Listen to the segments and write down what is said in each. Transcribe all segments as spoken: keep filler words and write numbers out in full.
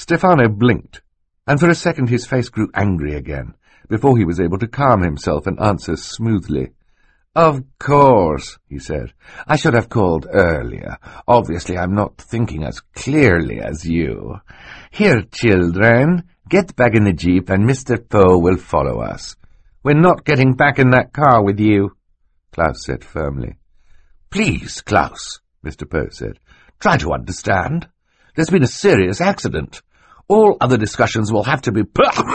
Stefano blinked, and for a second his face grew angry again, before he was able to calm himself and answer smoothly. "Of course," he said. "I should have called earlier. Obviously I'm not thinking as clearly as you. Here, children, get back in the jeep and Mister Poe will follow us." "We're not getting back in that car with you," Klaus said firmly. "Please, Klaus," Mister Poe said. "Try to understand. There's been a serious accident. All other discussions will have to be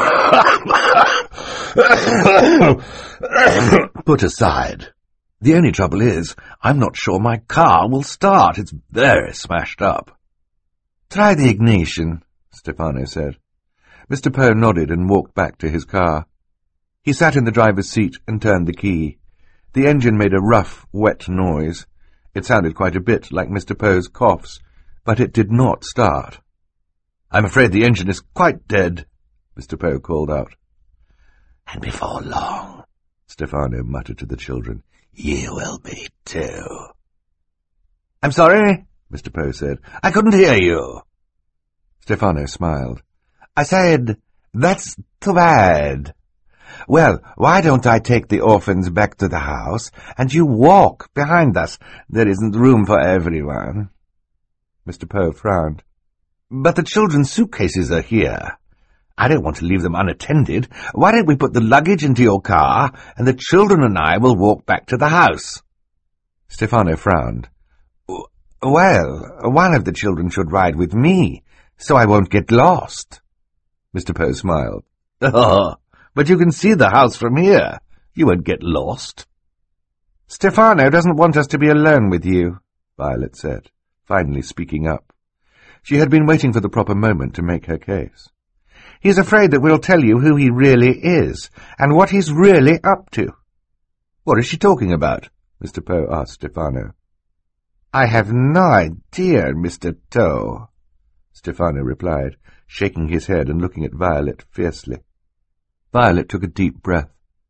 put aside. The only trouble is, I'm not sure my car will start. It's very smashed up." "Try the ignition," Stefano said. Mister Poe nodded and walked back to his car. He sat in the driver's seat and turned the key. The engine made a rough, wet noise. It sounded quite a bit like Mister Poe's coughs, but it did not start. "I'm afraid the engine is quite dead," Mister Poe called out. "And before long," Stefano muttered to the children, "you will be too." "I'm sorry," Mister Poe said. "I couldn't hear you." Stefano smiled. "I said, that's too bad. Well, why don't I take the orphans back to the house, and you walk behind us? There isn't room for everyone." Mister Poe frowned. "But the children's suitcases are here. I don't want to leave them unattended. Why don't we put the luggage into your car, and the children and I will walk back to the house?" Stefano frowned. "Well, one of the children should ride with me, so I won't get lost." Mister Poe smiled. "Oh, but you can see the house from here. You won't get lost." "Stefano doesn't want us to be alone with you," Violet said, finally speaking up. She had been waiting for the proper moment to make her case. "He's afraid that we'll tell you who he really is, and what he's really up to." "What is she talking about?" Mister Poe asked Stefano. "I have no idea, Mister Toe," Stefano replied, shaking his head and looking at Violet fiercely. Violet took a deep breath.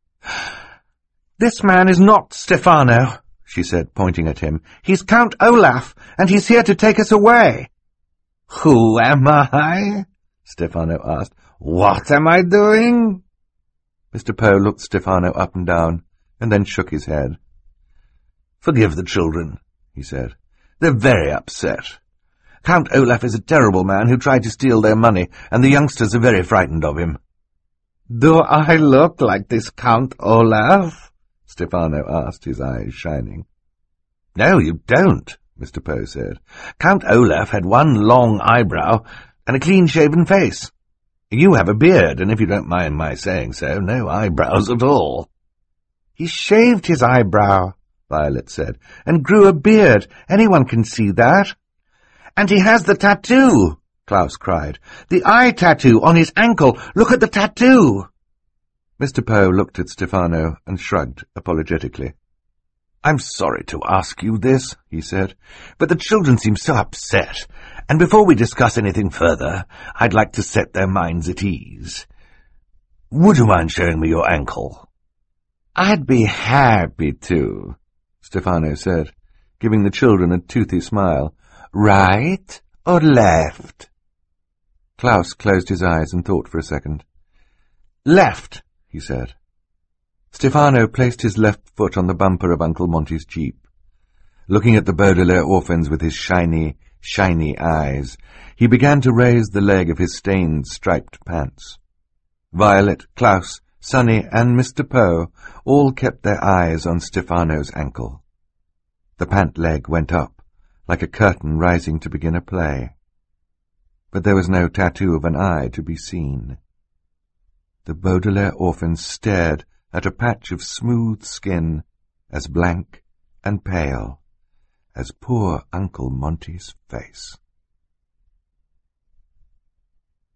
"This man is not Stefano," she said, pointing at him. "He's Count Olaf, and he's here to take us away." "Who am I?" Stefano asked. "What am I doing?" Mister Poe looked Stefano up and down, and then shook his head. "Forgive the children," he said. "They're very upset. Count Olaf is a terrible man who tried to steal their money, and the youngsters are very frightened of him." "Do I look like this Count Olaf?" Stefano asked, his eyes shining. "No, you don't," Mister Poe said. "Count Olaf had one long eyebrow and a clean-shaven face. You have a beard, and if you don't mind my saying so, no eyebrows at all." "He shaved his eyebrow," Violet said, "and grew a beard. Anyone can see that." "And he has the tattoo," Klaus cried. "The eye tattoo on his ankle. Look at the tattoo." Mister Poe looked at Stefano and shrugged apologetically. "I'm sorry to ask you this," he said, "but the children seem so upset, and before we discuss anything further, I'd like to set their minds at ease. Would you mind showing me your ankle?" "I'd be happy to," Stefano said, giving the children a toothy smile. "Right or left?" Klaus closed his eyes and thought for a second. "Left," he said. Stefano placed his left foot on the bumper of Uncle Monty's jeep. Looking at the Baudelaire orphans with his shiny, shiny eyes, he began to raise the leg of his stained, striped pants. Violet, Klaus, Sonny, and Mister Poe all kept their eyes on Stefano's ankle. The pant leg went up, like a curtain rising to begin a play. But there was no tattoo of an eye to be seen. The Baudelaire orphans stared at a patch of smooth skin, as blank and pale as poor Uncle Monty's face.